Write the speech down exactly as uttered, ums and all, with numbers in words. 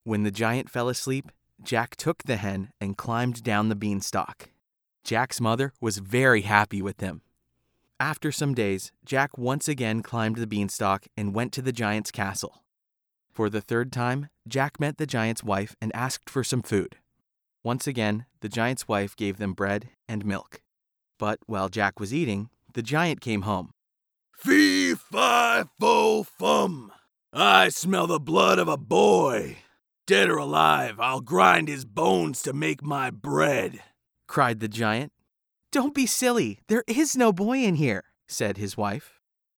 When the giant fell asleep, Jack took the hen and climbed down the beanstalk. Jack's mother was very happy with him. After some days, Jack once again climbed the beanstalk and went to the giant's castle. For the third time, Jack met the giant's wife and asked for some food. Once again, the giant's wife gave them bread and milk. But while Jack was eating, the giant came home. Fee, fi, fo, fum. I smell the blood of a boy. Dead or alive, I'll grind his bones to make my bread, cried the giant. Don't be silly. There is no boy in here, said his wife.